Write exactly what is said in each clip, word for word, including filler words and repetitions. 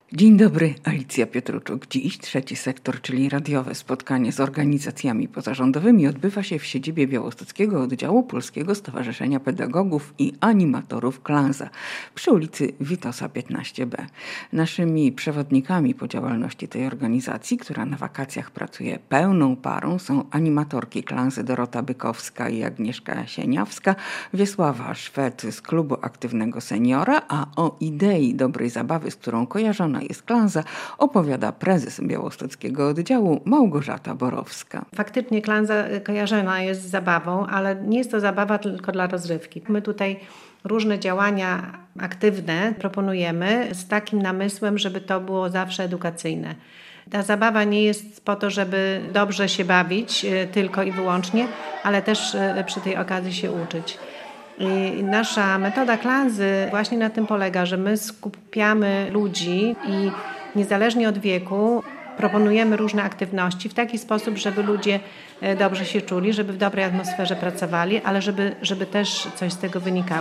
Dzień dobry, Alicja Pietruczuk. Dziś trzeci sektor, czyli radiowe spotkanie z organizacjami pozarządowymi odbywa się w siedzibie Białostockiego Oddziału Polskiego Stowarzyszenia Pedagogów i Animatorów Klanza przy ulicy Witosa piętnaście B. Naszymi przewodnikami po działalności tej organizacji, która na wakacjach pracuje pełną parą, są animatorki Klanzy Dorota Bykowska i Agnieszka Sieniawska, Wiesława Szwed z Klubu Aktywnego Seniora, a o idei dobrej zabawy, z którą kojarzona jest Klanza, opowiada prezes Białostockiego Oddziału Małgorzata Borowska. Faktycznie Klanza kojarzona jest z zabawą, ale nie jest to zabawa tylko dla rozrywki. My tutaj różne działania aktywne proponujemy z takim namysłem, żeby to było zawsze edukacyjne. Ta zabawa nie jest po to, żeby dobrze się bawić tylko i wyłącznie, ale też przy tej okazji się uczyć. I nasza metoda Klanzy właśnie na tym polega, że my skupiamy ludzi i niezależnie od wieku proponujemy różne aktywności w taki sposób, żeby ludzie dobrze się czuli, żeby w dobrej atmosferze pracowali, ale żeby, żeby też coś z tego wynikało.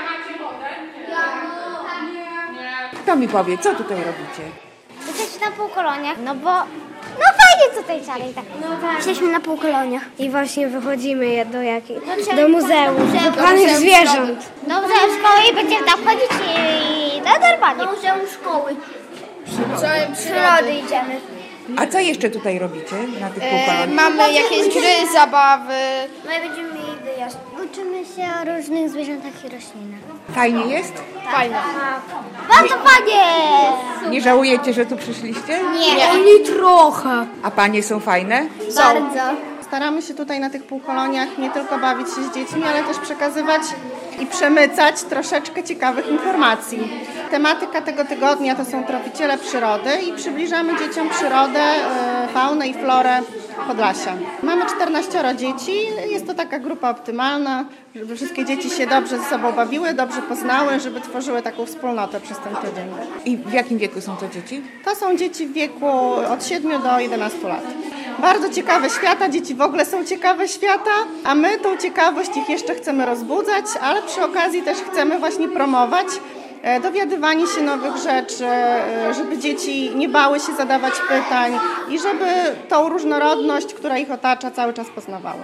Kto mi powie, co tutaj robicie? Jesteśmy na półkoloniach, no bo no fajnie tutaj Czarek, tak. No tak. Jesteśmy na półkoloniach. I właśnie wychodzimy do jakiej, Do do muzeum, do panych zwierząt. Do muzeum szkoły i będziemy tam chodzić i do normalnie. Do muzeum szkoły. Przyrody idziemy. A co jeszcze tutaj robicie na tych półkoloniach? Mamy jakieś gry, zabawy. My będziemy mieli wyjazd. Uczymy się o różnych zwierzętach i roślinach. Fajnie jest? Fajne. Bardzo fajnie! Nie żałujecie, że tu przyszliście? Nie. Oni trochę. A panie są fajne? Bardzo. Staramy się tutaj na tych półkoloniach nie tylko bawić się z dziećmi, ale też przekazywać i przemycać troszeczkę ciekawych informacji. Tematyka tego tygodnia to są tropiciele przyrody i przybliżamy dzieciom przyrodę, faunę i florę Podlasia. Mamy czternaście dzieci, jest to taka grupa optymalna, żeby wszystkie dzieci się dobrze ze sobą bawiły, dobrze poznały, żeby tworzyły taką wspólnotę przez ten tydzień. I w jakim wieku są to dzieci? To są dzieci w wieku od siedmiu do jedenastu lat. Bardzo ciekawe świata, dzieci w ogóle są ciekawe świata, a my tą ciekawość ich jeszcze chcemy rozbudzać, ale przy okazji też chcemy właśnie promować dowiadywanie się nowych rzeczy, żeby dzieci nie bały się zadawać pytań i żeby tą różnorodność, która ich otacza, cały czas poznawały.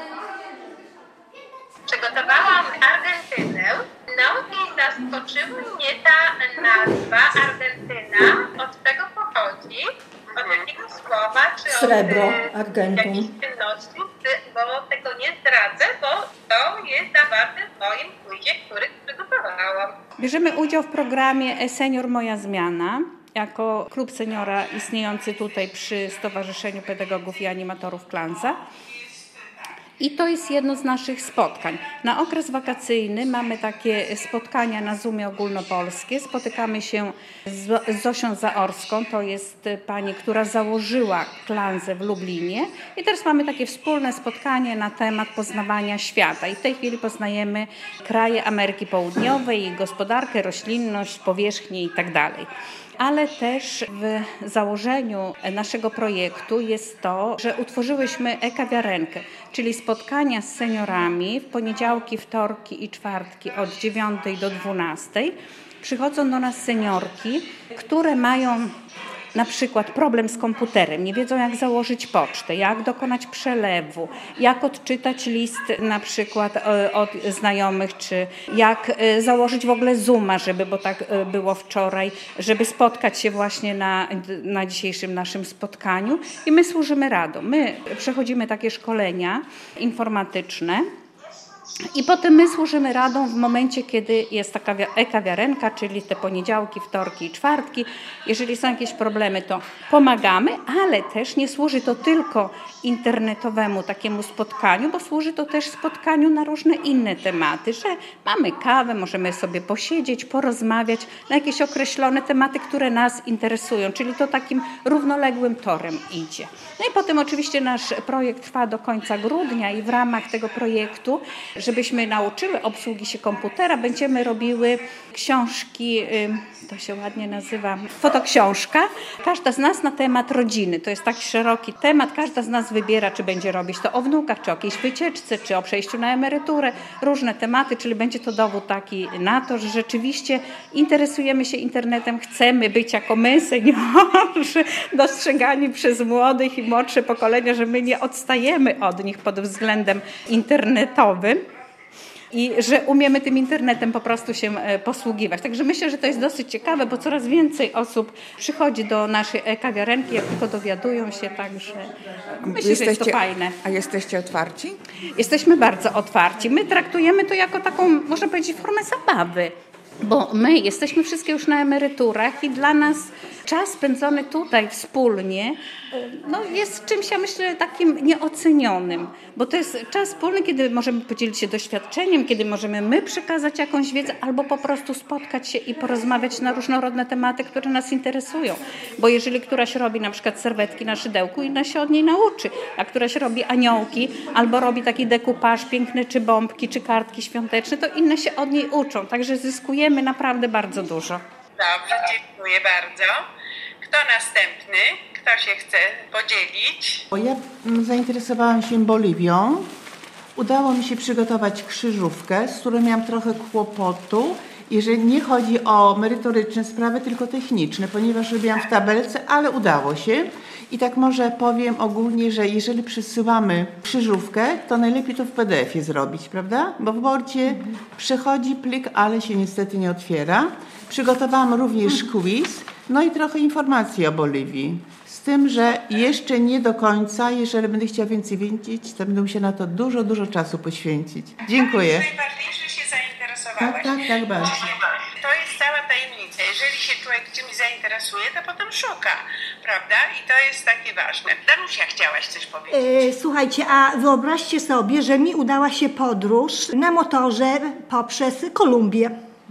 Przygotowałam Argentynę, no i zaskoczyła mnie ta nazwa Argentyna. Od czego pochodzi? Od jakiego słowa? Czy Srebro, od argentum. jakiejś czynności? Bo tego nie zdradzę, bo to jest zawarte w moim quizie, który przygotowałam. Bierzemy udział w programie Senior Moja Zmiana jako klub seniora istniejący tutaj przy Stowarzyszeniu Pedagogów i Animatorów Klanza. I to jest jedno z naszych spotkań. Na okres wakacyjny mamy takie spotkania na Zoomie ogólnopolskie. Spotykamy się z Zosią Zaorską, to jest pani, która założyła Klanzę w Lublinie. I teraz mamy takie wspólne spotkanie na temat poznawania świata. I w tej chwili poznajemy kraje Ameryki Południowej, gospodarkę, roślinność, powierzchnię i tak dalej. Ale też w założeniu naszego projektu jest to, że utworzyłyśmy e-kawiarenkę, czyli spotkania z seniorami w poniedziałki, wtorki i czwartki od dziewiątej do dwunastej. Przychodzą do nas seniorki, które mają na przykład problem z komputerem, nie wiedzą jak założyć pocztę, jak dokonać przelewu, jak odczytać list na przykład od znajomych, czy jak założyć w ogóle Zooma, żeby, bo tak było wczoraj, żeby spotkać się właśnie na, na dzisiejszym naszym spotkaniu i my służymy radą. My przechodzimy takie szkolenia informatyczne. I potem my służymy radą w momencie, kiedy jest taka e-kawiarenka, czyli te poniedziałki, wtorki i czwartki. Jeżeli są jakieś problemy, to pomagamy, ale też nie służy to tylko internetowemu takiemu spotkaniu, bo służy to też spotkaniu na różne inne tematy, że mamy kawę, możemy sobie posiedzieć, porozmawiać na jakieś określone tematy, które nas interesują, czyli to takim równoległym torem idzie. No i potem oczywiście nasz projekt trwa do końca grudnia i w ramach tego projektu żebyśmy nauczyły obsługi się komputera, będziemy robiły książki, to się ładnie nazywa, fotoksiążka. Każda z nas na temat rodziny. To jest taki szeroki temat. Każda z nas wybiera, czy będzie robić to o wnukach, czy o jakiejś wycieczce, czy o przejściu na emeryturę. Różne tematy, czyli będzie to dowód taki na to, że rzeczywiście interesujemy się internetem, chcemy być jako my, seniorzy, dostrzegani przez młodych i młodsze pokolenia, że my nie odstajemy od nich pod względem internetowym. I że umiemy tym internetem po prostu się posługiwać. Także myślę, że to jest dosyć ciekawe, bo coraz więcej osób przychodzi do naszej e-kawiarenki, jak tylko dowiadują się, także myślę, że jest to fajne. A jesteście otwarci? Jesteśmy bardzo otwarci. My traktujemy to jako taką, można powiedzieć, formę zabawy. Bo my jesteśmy wszystkie już na emeryturach i dla nas czas spędzony tutaj wspólnie no jest czymś, ja myślę, takim nieocenionym. Bo to jest czas wspólny, kiedy możemy podzielić się doświadczeniem, kiedy możemy my przekazać jakąś wiedzę albo po prostu spotkać się i porozmawiać na różnorodne tematy, które nas interesują. Bo jeżeli któraś robi na przykład serwetki na szydełku, inna się od niej nauczy. A któraś robi aniołki albo robi taki dekupaż piękny, czy bombki, czy kartki świąteczne, to inne się od niej uczą. Także zyskujemy naprawdę bardzo dużo. Dobrze, dziękuję bardzo. Kto następny? Kto się chce podzielić? Ja zainteresowałam się Boliwią. Udało mi się przygotować krzyżówkę, z którą miałam trochę kłopotu, jeżeli nie chodzi o merytoryczne sprawy, tylko techniczne, ponieważ robiłam w tabelce, ale udało się. I tak może powiem ogólnie, że jeżeli przesyłamy krzyżówkę, to najlepiej to w P D F-ie zrobić, prawda? Bo w Wordzie przechodzi plik, ale się niestety nie otwiera. Przygotowałam również quiz, no i trochę informacji o Boliwii. Z tym, że jeszcze nie do końca, jeżeli będę chciała więcej wiedzieć, to będę musiała na to dużo, dużo czasu poświęcić. Dziękuję. Najważniejsze, że się zainteresowałaś. Tak, tak, tak, bardzo. To jest cała tajemnica. Jeżeli się człowiek czymś zainteresuje, to potem szuka, prawda? I to jest takie ważne. Danusia, chciałaś coś powiedzieć? E, słuchajcie, a wyobraźcie sobie, że mi udała się podróż na motorze poprzez Kolumbię.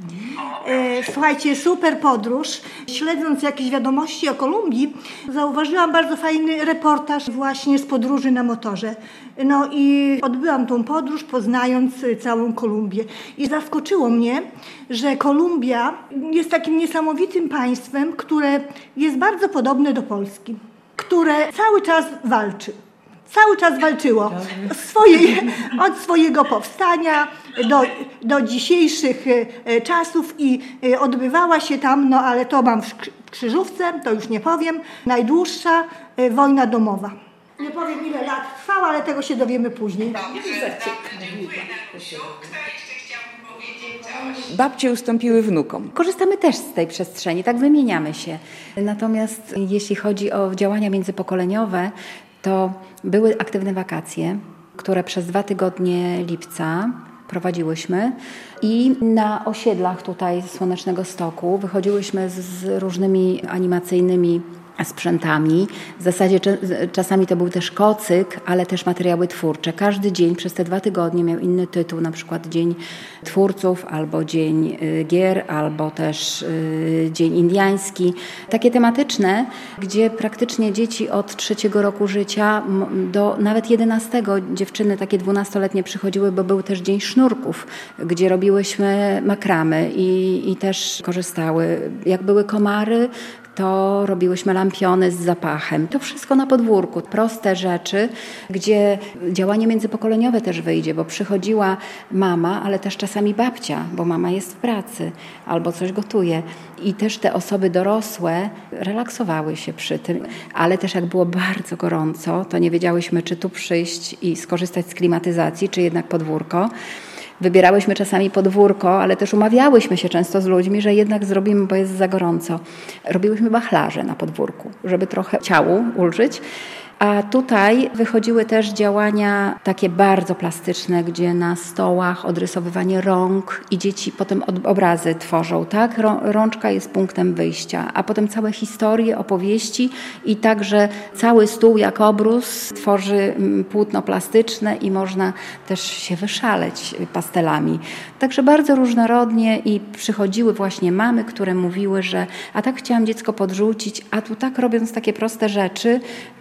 E, słuchajcie, super podróż. Śledząc jakieś wiadomości o Kolumbii, zauważyłam bardzo fajny reportaż właśnie z podróży na motorze. No i odbyłam tą podróż, poznając całą Kolumbię. I zaskoczyło mnie, że Kolumbia jest takim niesamowitym państwem, które jest bardzo podobne do Polski, które cały czas walczy. Cały czas walczyło swojej, od swojego powstania do, do dzisiejszych czasów i odbywała się tam, no ale to mam w krzyżówce, to już nie powiem, najdłuższa wojna domowa. Nie powiem ile lat trwała, ale tego się dowiemy później. Dziękuję, Danusiu. Kto jeszcze chciałby powiedzieć coś? Babcie ustąpiły wnukom. Korzystamy też z tej przestrzeni, tak wymieniamy się. Natomiast jeśli chodzi o działania międzypokoleniowe, to były aktywne wakacje, które przez dwa tygodnie lipca prowadziłyśmy i na osiedlach tutaj Słonecznego Stoku wychodziłyśmy z różnymi animacyjnymi sprzętami. W zasadzie czasami to był też kocyk, ale też materiały twórcze. Każdy dzień przez te dwa tygodnie miał inny tytuł, na przykład Dzień Twórców, albo Dzień Gier, albo też Dzień Indiański. Takie tematyczne, gdzie praktycznie dzieci od trzeciego roku życia do nawet jedenastego, dziewczyny takie dwunastoletnie przychodziły, bo był też Dzień Sznurków, gdzie robiłyśmy makramy i, i też korzystały. Jak były komary, to robiłyśmy lampiony z zapachem. To wszystko na podwórku. Proste rzeczy, gdzie działanie międzypokoleniowe też wyjdzie, bo przychodziła mama, ale też czasami babcia, bo mama jest w pracy albo coś gotuje. I też te osoby dorosłe relaksowały się przy tym, ale też jak było bardzo gorąco, to nie wiedziałyśmy, czy tu przyjść i skorzystać z klimatyzacji, czy jednak podwórko. Wybierałyśmy czasami podwórko, ale też umawiałyśmy się często z ludźmi, że jednak zrobimy, bo jest za gorąco. Robiłyśmy wachlarze na podwórku, żeby trochę ciału ulżyć. A tutaj wychodziły też działania takie bardzo plastyczne, gdzie na stołach odrysowywanie rąk i dzieci potem obrazy tworzą, tak? Rączka jest punktem wyjścia, a potem całe historie, opowieści i także cały stół jak obrus tworzy płótno plastyczne i można też się wyszaleć pastelami. Także bardzo różnorodnie i przychodziły właśnie mamy, które mówiły, że a tak chciałam dziecko podrzucić, a tu tak robiąc takie proste rzeczy,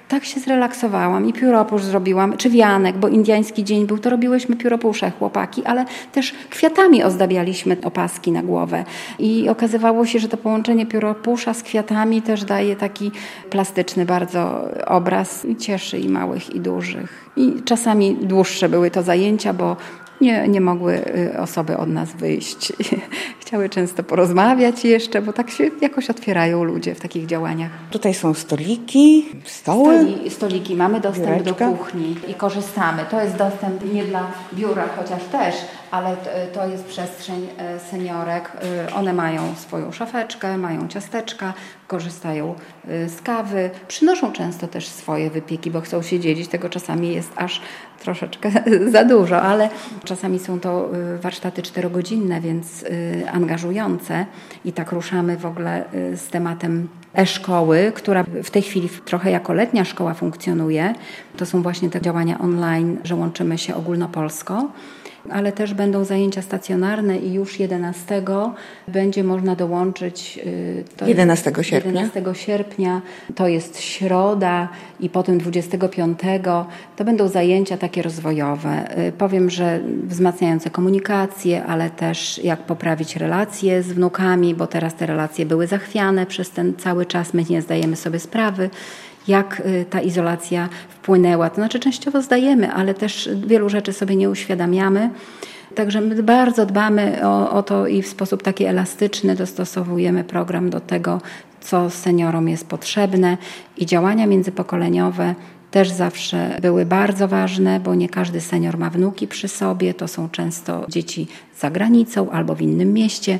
tak się zrelaksowałam i pióropusz zrobiłam, czy wianek, bo indiański dzień był, to robiłyśmy pióropusze, chłopaki, ale też kwiatami ozdabialiśmy opaski na głowę. I okazywało się, że to połączenie pióropusza z kwiatami też daje taki plastyczny bardzo obraz i cieszy i małych, i dużych. I czasami dłuższe były to zajęcia, bo Nie, nie mogły osoby od nas wyjść. Chciały często porozmawiać jeszcze, bo tak się jakoś otwierają ludzie w takich działaniach. Tutaj są stoliki, stoły. Stoli, stoliki, mamy dostęp Biureczka. do kuchni i korzystamy. To jest dostęp nie dla biura, chociaż też, ale to jest przestrzeń seniorek. One mają swoją szafeczkę, mają ciasteczka, korzystają z kawy. Przynoszą często też swoje wypieki, bo chcą się dzielić. Tego czasami jest aż troszeczkę za dużo, ale czasami są to warsztaty czterogodzinne, więc angażujące i tak ruszamy w ogóle z tematem e-szkoły, która w tej chwili trochę jako letnia szkoła funkcjonuje. To są właśnie te działania online, że łączymy się ogólnopolsko, ale też będą zajęcia stacjonarne i już jedenastego będzie można dołączyć. To jedenastego sierpnia. jedenastego sierpnia, to jest środa i potem dwudziestego piątego to będą zajęcia takie rozwojowe. Powiem, że wzmacniające komunikację, ale też jak poprawić relacje z wnukami, bo teraz te relacje były zachwiane przez ten cały czas, my nie zdajemy sobie sprawy, jak ta izolacja wpłynęła. To znaczy częściowo zdajemy, ale też wielu rzeczy sobie nie uświadamiamy. Także my bardzo dbamy o, o to i w sposób taki elastyczny dostosowujemy program do tego, co seniorom jest potrzebne i działania międzypokoleniowe też zawsze były bardzo ważne, bo nie każdy senior ma wnuki przy sobie, to są często dzieci za granicą albo w innym mieście.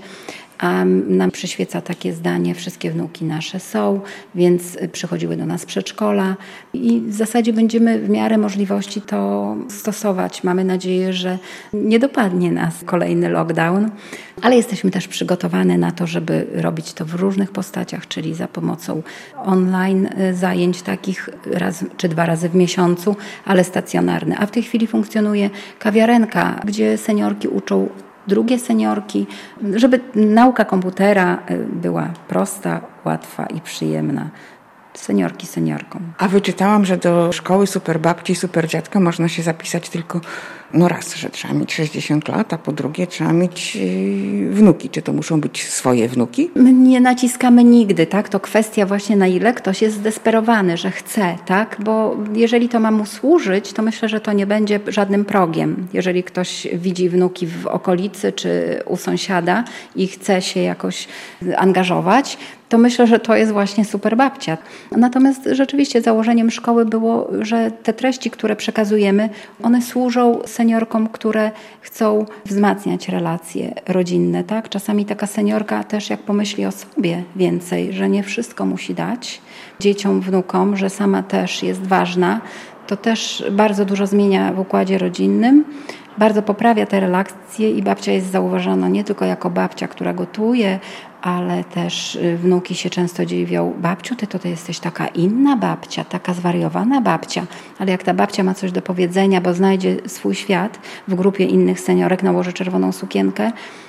A nam przyświeca takie zdanie, wszystkie wnuki nasze są, więc przychodziły do nas przedszkola i w zasadzie będziemy w miarę możliwości to stosować. Mamy nadzieję, że nie dopadnie nas kolejny lockdown, ale jesteśmy też przygotowane na to, żeby robić to w różnych postaciach, czyli za pomocą online zajęć takich raz czy dwa razy w miesiącu, ale stacjonarne. A w tej chwili funkcjonuje kawiarenka, gdzie seniorki uczą drugie seniorki, żeby nauka komputera była prosta, łatwa i przyjemna. Seniorki seniorkom. A wyczytałam, że do szkoły superbabci i superdziadka można się zapisać tylko no raz, że trzeba mieć sześćdziesiąt lat, a po drugie trzeba mieć yy, wnuki. Czy to muszą być swoje wnuki? My nie naciskamy nigdy, tak? To kwestia właśnie na ile ktoś jest zdesperowany, że chce, tak? Bo jeżeli to ma mu służyć, to myślę, że to nie będzie żadnym progiem. Jeżeli ktoś widzi wnuki w okolicy czy u sąsiada i chce się jakoś angażować, to myślę, że to jest właśnie super babcia. Natomiast rzeczywiście założeniem szkoły było, że te treści, które przekazujemy, one służą seniorkom, które chcą wzmacniać relacje rodzinne. Tak? Czasami taka seniorka też jak pomyśli o sobie więcej, że nie wszystko musi dać dzieciom, wnukom, że sama też jest ważna, to też bardzo dużo zmienia w układzie rodzinnym. Bardzo poprawia te relacje i babcia jest zauważana nie tylko jako babcia, która gotuje, ale też wnuki się często dziwią, babciu, ty to ty jesteś taka inna babcia, taka zwariowana babcia, ale jak ta babcia ma coś do powiedzenia, bo znajdzie swój świat w grupie innych seniorek, nałoży czerwoną sukienkę,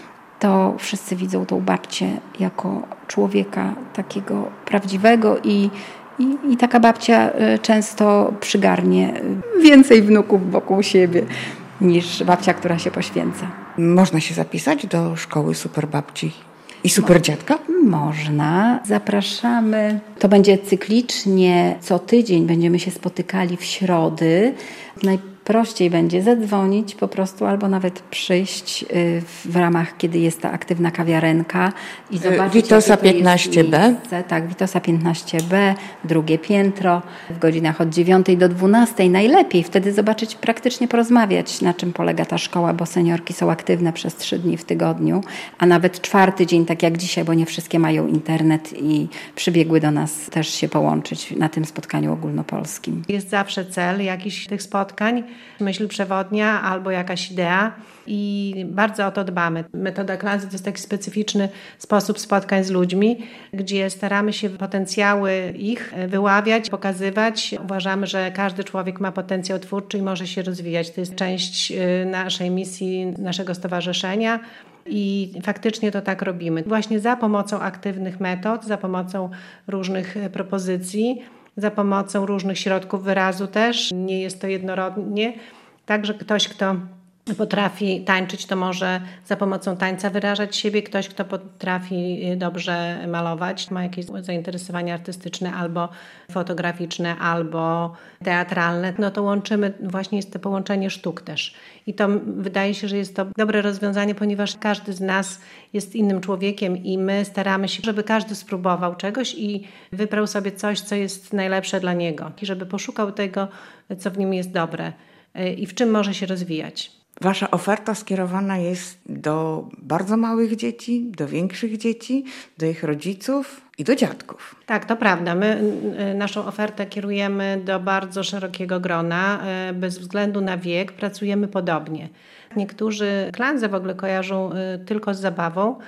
to wszyscy widzą tą babcię jako człowieka takiego prawdziwego i I, I taka babcia często przygarnie więcej wnuków wokół siebie niż babcia, która się poświęca. Można się zapisać do szkoły superbabci i superdziadka? Można. Zapraszamy. To będzie cyklicznie. Co tydzień będziemy się spotykali w środy. Najprościej będzie zadzwonić po prostu albo nawet przyjść w ramach, kiedy jest ta aktywna kawiarenka i zobaczyć, Witosa piętnaście B. Tak, Witosa piętnaście B, drugie piętro, w godzinach od dziewiątej do dwunastej najlepiej. Wtedy zobaczyć, praktycznie porozmawiać, na czym polega ta szkoła, bo seniorki są aktywne przez trzy dni w tygodniu, a nawet czwarty dzień, tak jak dzisiaj, bo nie wszystkie mają internet i przybiegły do nas też się połączyć na tym spotkaniu ogólnopolskim. Jest zawsze cel jakichś tych spotkań, myśl przewodnia albo jakaś idea i bardzo o to dbamy. Metoda Clancy to jest taki specyficzny sposób spotkań z ludźmi, gdzie staramy się potencjały ich wyławiać, pokazywać. Uważamy, że każdy człowiek ma potencjał twórczy i może się rozwijać. To jest część naszej misji, naszego stowarzyszenia. I faktycznie to tak robimy. Właśnie za pomocą aktywnych metod, za pomocą różnych propozycji za pomocą różnych środków wyrazu też. Nie jest to jednorodnie. Także ktoś, kto potrafi tańczyć, to może za pomocą tańca wyrażać siebie. Ktoś, kto potrafi dobrze malować, ma jakieś zainteresowania artystyczne albo fotograficzne, albo teatralne, no to łączymy, właśnie jest to połączenie sztuk też. I to wydaje się, że jest to dobre rozwiązanie, ponieważ każdy z nas jest innym człowiekiem i my staramy się, żeby każdy spróbował czegoś i wybrał sobie coś, co jest najlepsze dla niego. I żeby poszukał tego, co w nim jest dobre i w czym może się rozwijać. Wasza oferta skierowana jest do bardzo małych dzieci, do większych dzieci, do ich rodziców i do dziadków. Tak, to prawda. My naszą ofertę kierujemy do bardzo szerokiego grona. Bez względu na wiek pracujemy podobnie. Niektórzy Klanzę w ogóle kojarzą tylko z zabawą,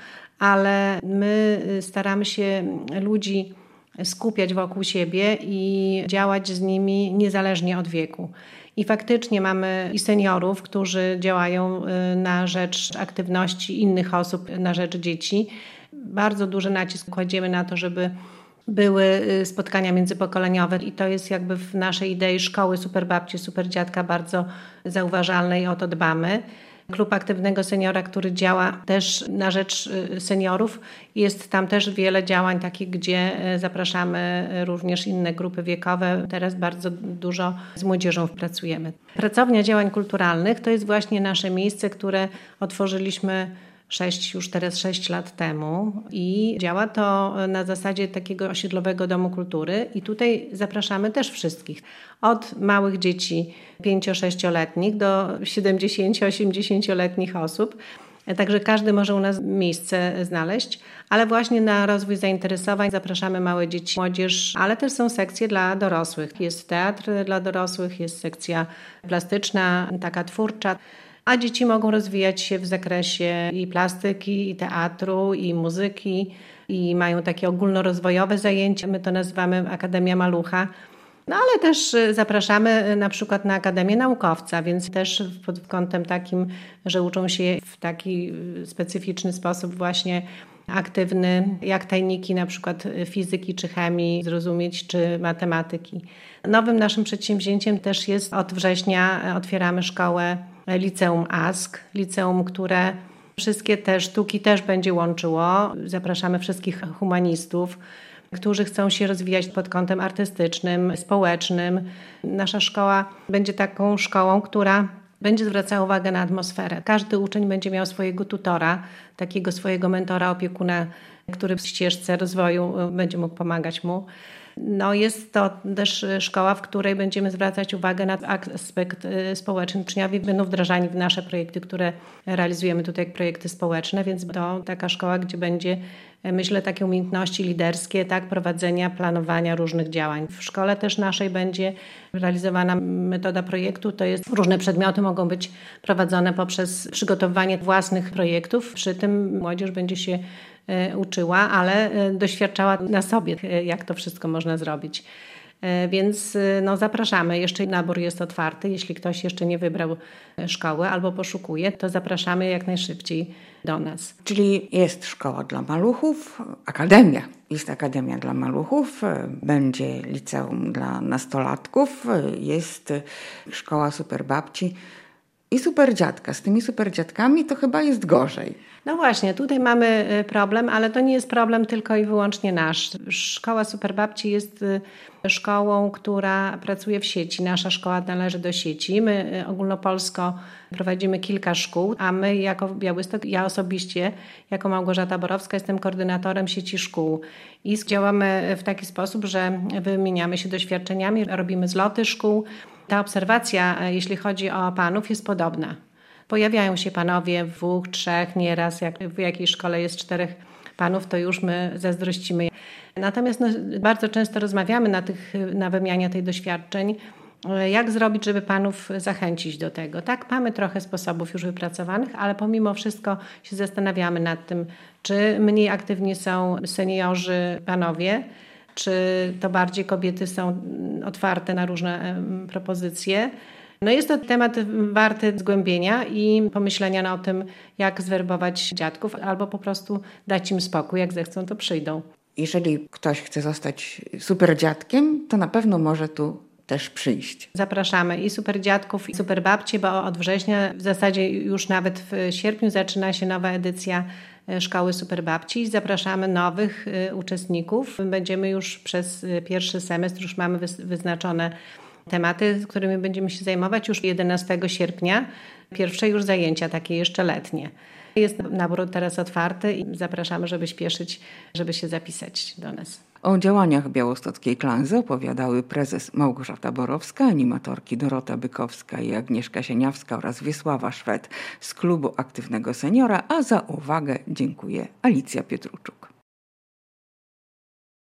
ale my staramy się ludzi skupiać wokół siebie i działać z nimi niezależnie od wieku. I faktycznie mamy i seniorów, którzy działają na rzecz aktywności innych osób, na rzecz dzieci. Bardzo duży nacisk kładziemy na to, żeby były spotkania międzypokoleniowe i to jest jakby w naszej idei szkoły Superbabci, Superdziadka bardzo zauważalne i o to dbamy. Klub Aktywnego Seniora, który działa też na rzecz seniorów. Jest tam też wiele działań takich, gdzie zapraszamy również inne grupy wiekowe. Teraz bardzo dużo z młodzieżą pracujemy. Pracownia Działań Kulturalnych to jest właśnie nasze miejsce, które otworzyliśmy sześć, już teraz sześć lat temu i działa to na zasadzie takiego osiedlowego domu kultury i tutaj zapraszamy też wszystkich. Od małych dzieci pięcio-sześcioletnich do siedemdziesięcio-osiemdziesięcioletnich osób. Także każdy może u nas miejsce znaleźć, ale właśnie na rozwój zainteresowań zapraszamy małe dzieci, młodzież, ale też są sekcje dla dorosłych. Jest teatr dla dorosłych, jest sekcja plastyczna, taka twórcza. A dzieci mogą rozwijać się w zakresie i plastyki, i teatru, i muzyki, i mają takie ogólnorozwojowe zajęcia. My to nazywamy Akademia Malucha. No ale też zapraszamy na przykład na Akademię Naukowca, więc też pod kątem takim, że uczą się w taki specyficzny sposób właśnie aktywny, jak tajniki na przykład fizyki czy chemii zrozumieć, czy matematyki. Nowym naszym przedsięwzięciem też jest od września otwieramy szkołę Liceum A S K, liceum, które wszystkie te sztuki też będzie łączyło. Zapraszamy wszystkich humanistów, którzy chcą się rozwijać pod kątem artystycznym, społecznym. Nasza szkoła będzie taką szkołą, która będzie zwracała uwagę na atmosferę. Każdy uczeń będzie miał swojego tutora, takiego swojego mentora, opiekuna, który w ścieżce rozwoju będzie mógł pomagać mu. No jest to też szkoła, w której będziemy zwracać uwagę na aspekt społeczny. Uczniowie będą wdrażani w nasze projekty, które realizujemy tutaj, projekty społeczne, więc to taka szkoła, gdzie będzie, myślę, takie umiejętności liderskie, tak, prowadzenia, planowania różnych działań. W szkole też naszej będzie realizowana metoda projektu, to jest różne przedmioty mogą być prowadzone poprzez przygotowanie własnych projektów. Przy tym młodzież będzie się uczyła, ale doświadczała na sobie, jak to wszystko można zrobić. Więc no, zapraszamy. Jeszcze nabór jest otwarty. Jeśli ktoś jeszcze nie wybrał szkoły albo poszukuje, to zapraszamy jak najszybciej do nas. Czyli jest szkoła dla maluchów, akademia. Jest akademia dla maluchów, będzie liceum dla nastolatków, jest szkoła Superbabci i Superdziadka. Z tymi Superdziadkami to chyba jest gorzej. No właśnie, tutaj mamy problem, ale to nie jest problem tylko i wyłącznie nasz. Szkoła Superbabci jest szkołą, która pracuje w sieci. Nasza szkoła należy do sieci. My ogólnopolsko prowadzimy kilka szkół, a my jako Białystok, ja osobiście jako Małgorzata Borowska jestem koordynatorem sieci szkół. I działamy w taki sposób, że wymieniamy się doświadczeniami, robimy zloty szkół. Ta obserwacja, jeśli chodzi o panów, jest podobna. Pojawiają się panowie w dwóch, trzech, nieraz. Jak w jakiejś szkole jest czterech panów, to już my zazdrościmy. Natomiast no, bardzo często rozmawiamy na, tych, na wymianie tych doświadczeń, jak zrobić, żeby panów zachęcić do tego. Tak, mamy trochę sposobów już wypracowanych, ale pomimo wszystko się zastanawiamy nad tym, czy mniej aktywni są seniorzy panowie, czy to bardziej kobiety są otwarte na różne propozycje. No jest to temat warty zgłębienia i pomyślenia o tym, jak zwerbować dziadków, albo po prostu dać im spokój, jak zechcą, to przyjdą. Jeżeli ktoś chce zostać super dziadkiem, to na pewno może tu też przyjść. Zapraszamy i super dziadków, i super babci, bo od września, w zasadzie już nawet w sierpniu zaczyna się nowa edycja Szkoły Super Babci. Zapraszamy nowych uczestników. Będziemy już przez pierwszy semestr, już mamy wyznaczone tematy, którymi będziemy się zajmować już jedenastego sierpnia. Pierwsze już zajęcia takie jeszcze letnie. Jest nabór teraz otwarty i zapraszamy, żeby śpieszyć, żeby się zapisać do nas. O działaniach białostockiej Klanzy opowiadały prezes Małgorzata Borowska, animatorki Dorota Bykowska i Agnieszka Sieniawska oraz Wiesława Szwed z Klubu Aktywnego Seniora, a za uwagę dziękuję Alicja Pietruczuk.